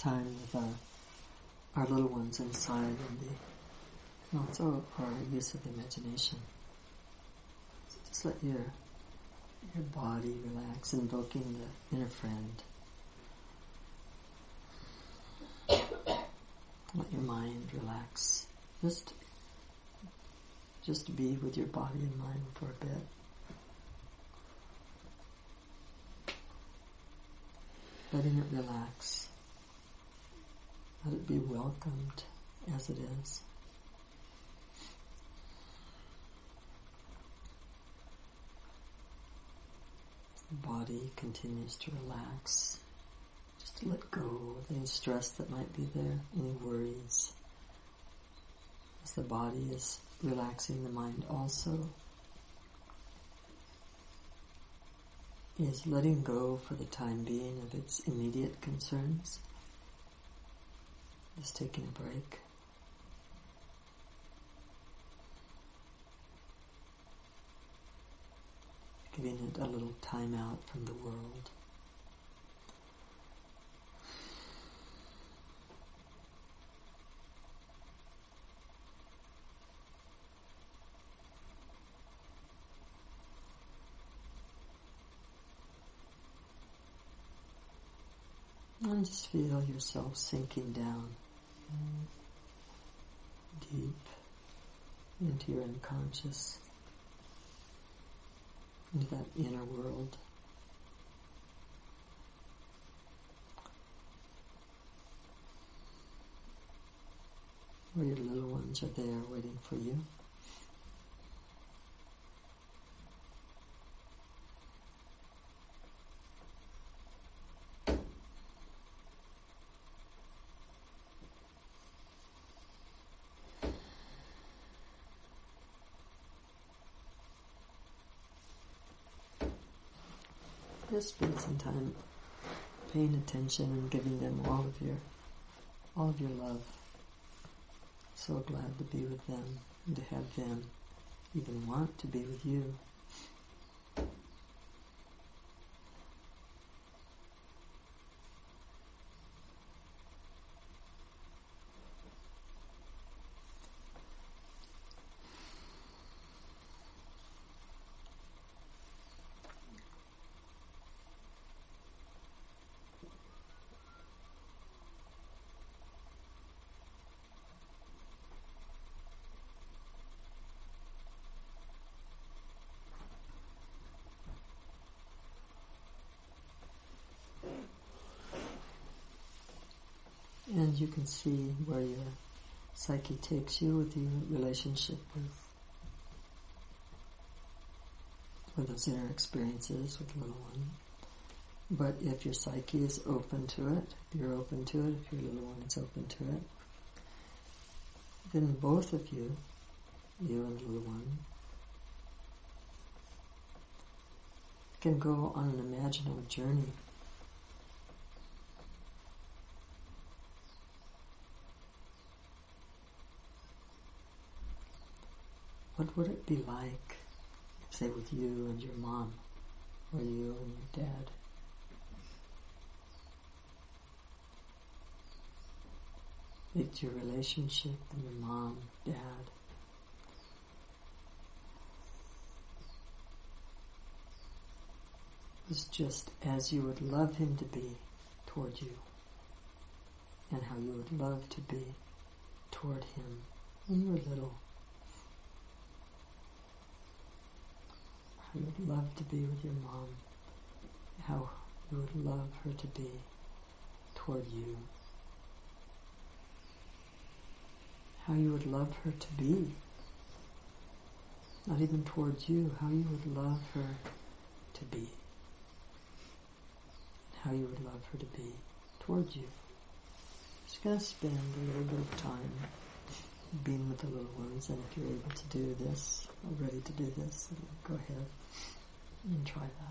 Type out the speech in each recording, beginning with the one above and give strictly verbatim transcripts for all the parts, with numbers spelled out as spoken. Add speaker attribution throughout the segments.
Speaker 1: time with our, our little ones inside, and the, and also our use of imagination. So just let your your body relax, invoking the inner friend. Let your mind relax. Just, just be with your body and mind for a bit. Letting it relax. Let it be welcomed as it is. The body continues to relax. Just to let go of any stress that might be there, any worries. As the body is relaxing, the mind also is letting go for the time being of its immediate concerns. Just taking a break. Giving it a little time out from the world. And just feel yourself sinking down deep into your unconscious, into that inner world. Where your little ones are there waiting for you. Just spend some time paying attention and giving them all of your, all of your love. So glad to be with them and to have them even want to be with you. And you can see where your psyche takes you with your relationship with, with those inner experiences with the little one. But if your psyche is open to it, if you're open to it, if your little one is open to it, then both of you, you and the little one, can go on an imaginal journey. What would it be like, say, with you and your mom, or you and your dad? It's your relationship with your mom, dad. It's just as you would love him to be toward you, and how you would love to be toward him when you were little. How you would love to be with your mom, how you would love her to be toward you, how you would love her to be, not even towards you, how you would love her to be, how you would love her to be towards you. Just going to spend a little bit of time being with the little ones, and if you're able to do this, or ready to do this, then go ahead and try that.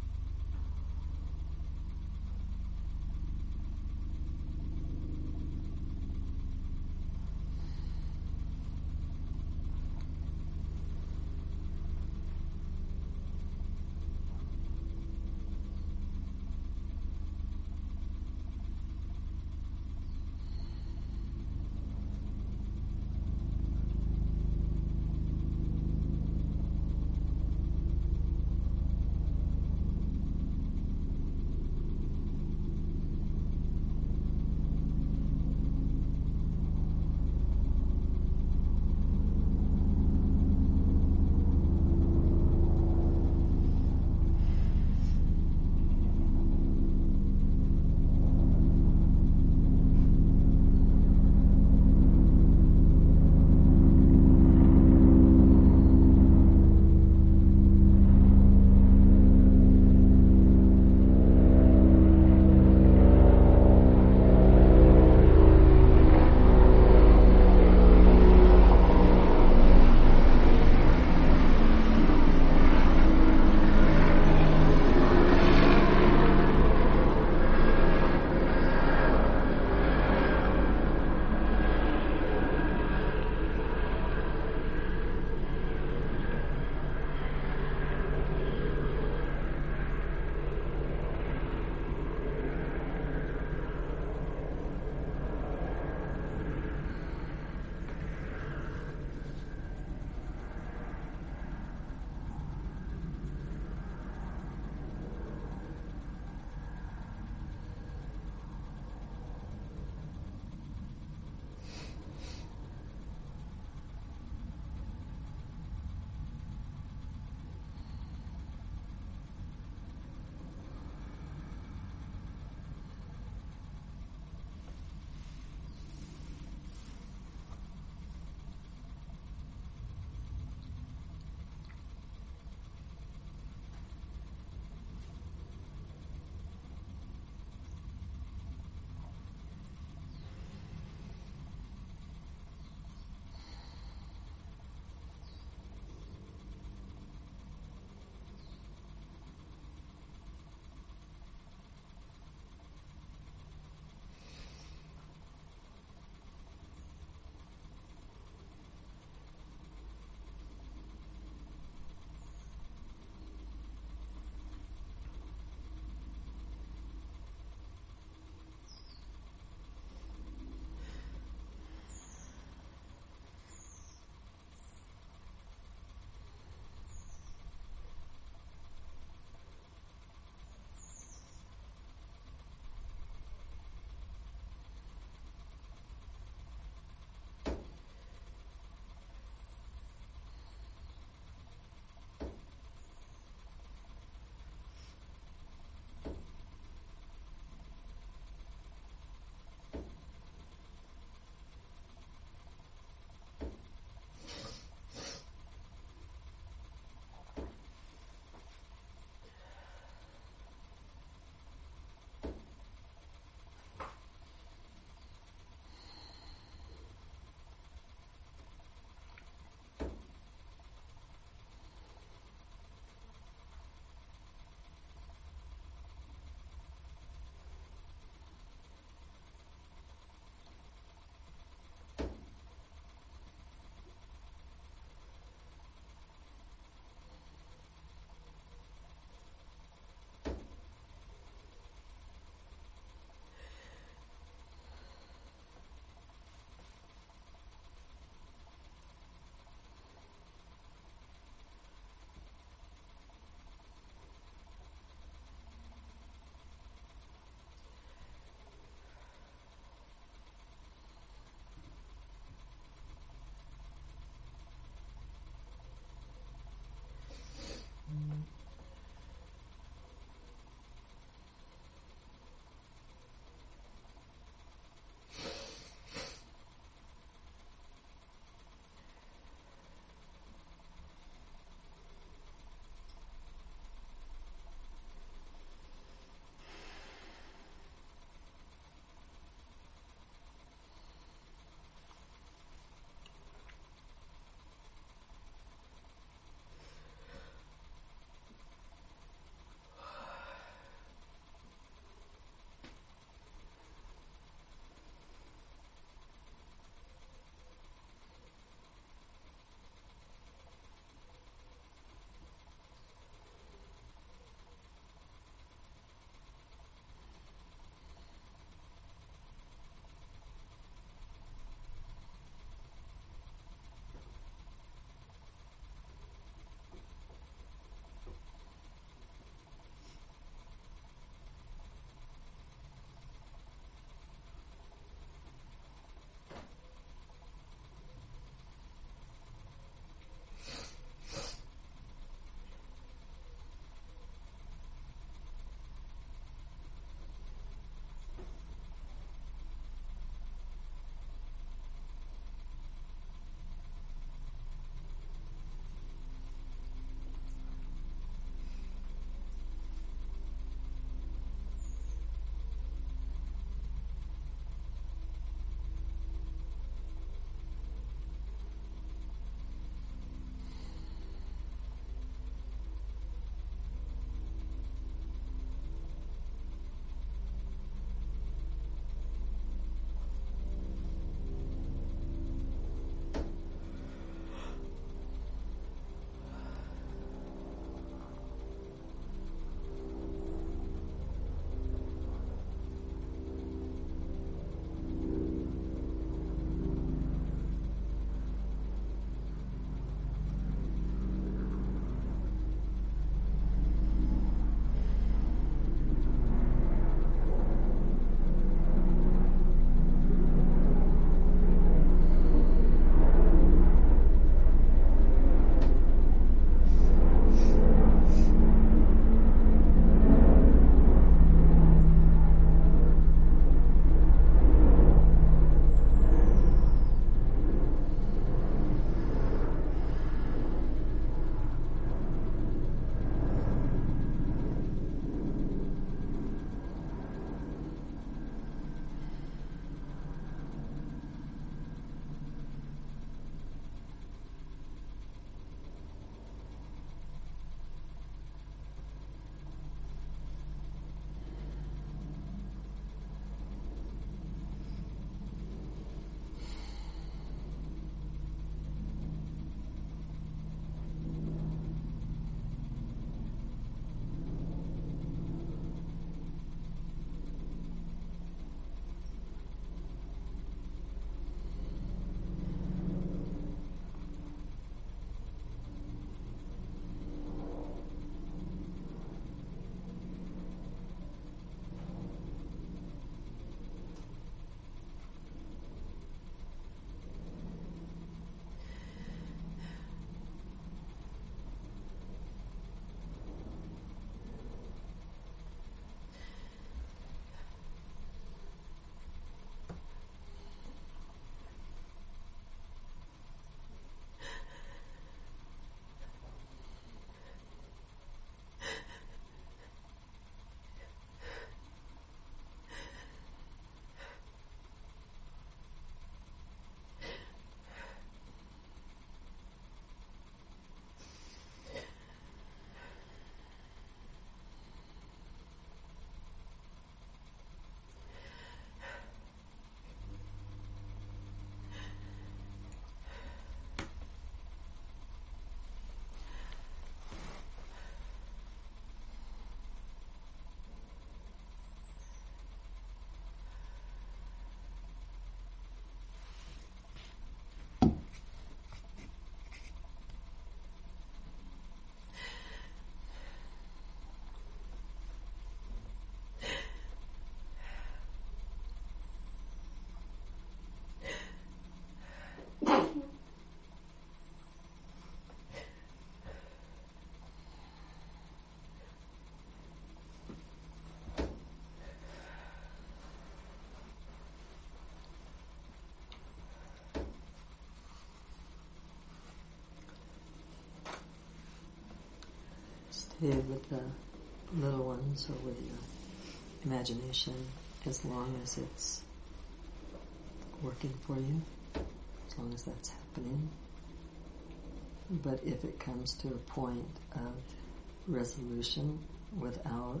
Speaker 1: okay with the little ones or with your imagination, as long as it's working for you, as long as that's happening. But if it comes to a point of resolution without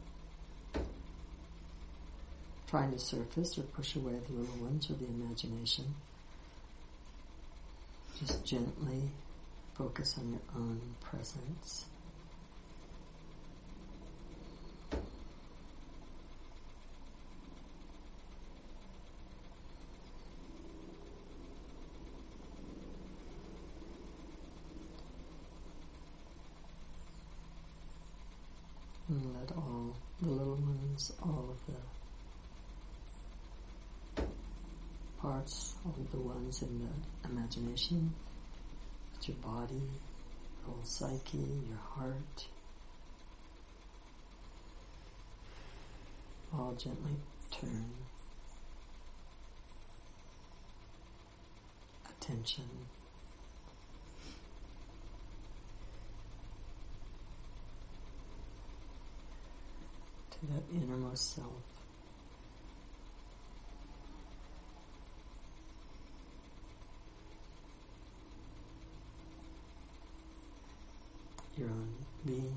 Speaker 1: trying to surface or push away the little ones or the imagination, just gently focus on your own presence. And let all the little ones, all of the parts, all of the ones in the imagination, it's your body, your whole psyche, your heart, all gently turn attention to that innermost self. Your own being.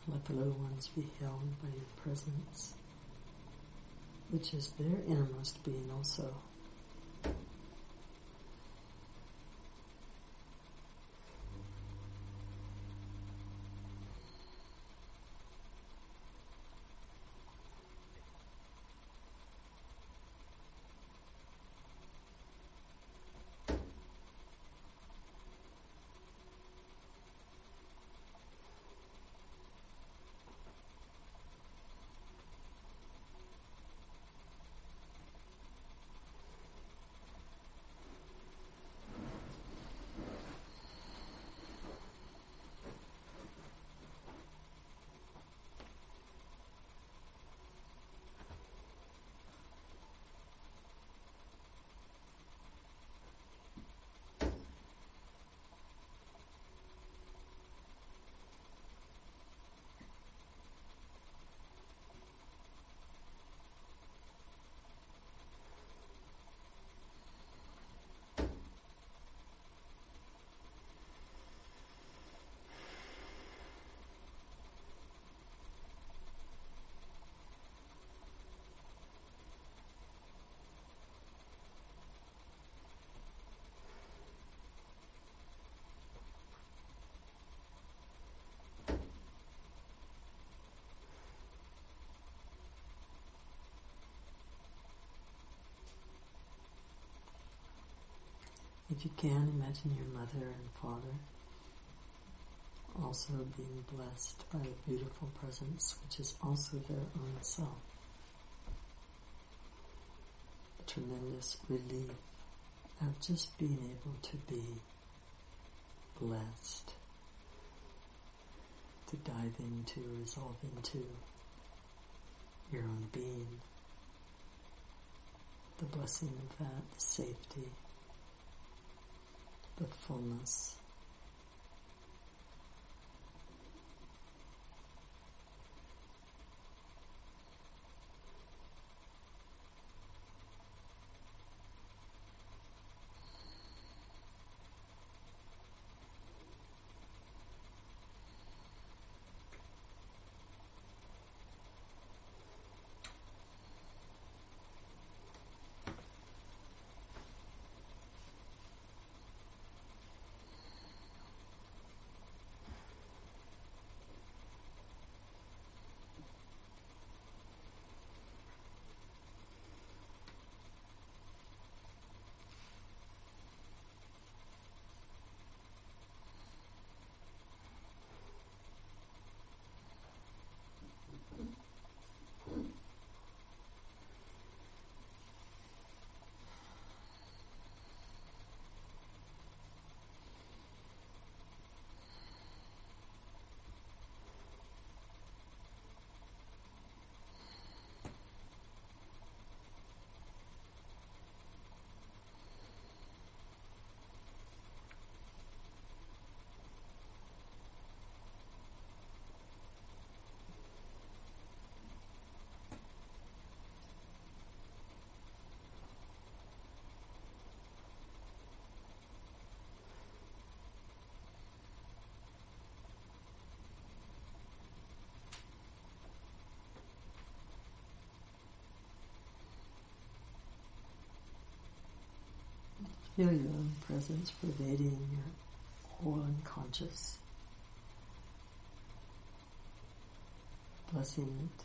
Speaker 1: Let the little ones be held by your presence, which is their innermost being also. If you can, imagine your mother and father also being blessed by a beautiful presence, which is also their own self. A tremendous relief of just being able to be blessed, to dive into, resolve into your own being, the blessing of that, the safety, the fullness. Feel your own presence pervading your whole unconscious, blessing it.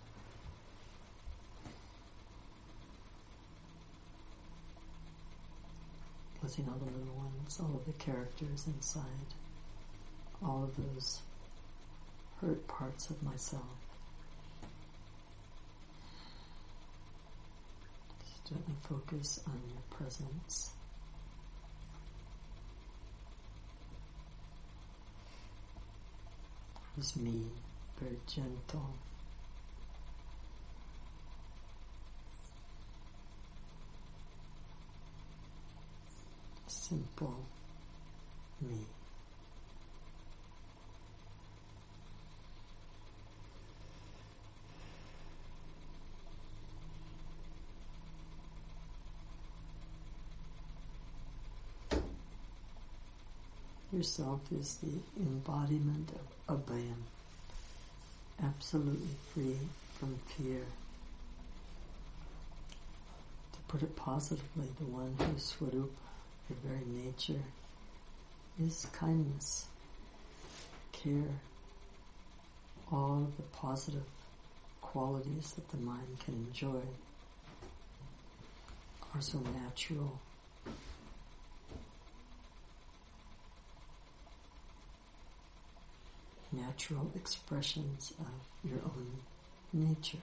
Speaker 1: Blessing all the little ones, all of the characters inside, all of those hurt parts of myself. Just gently focus on your presence. It's me, very gentle. Simple me. Yourself is the embodiment of Abhayam, absolutely free from fear. To put it positively, the one whose Swarupa, her very nature, is kindness, care, all of the positive qualities that the mind can enjoy are so natural. Natural expressions of your own nature.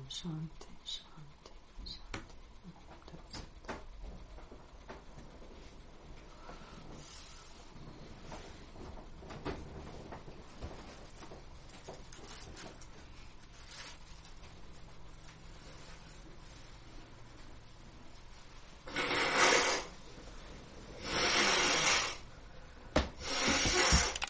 Speaker 1: Shanti.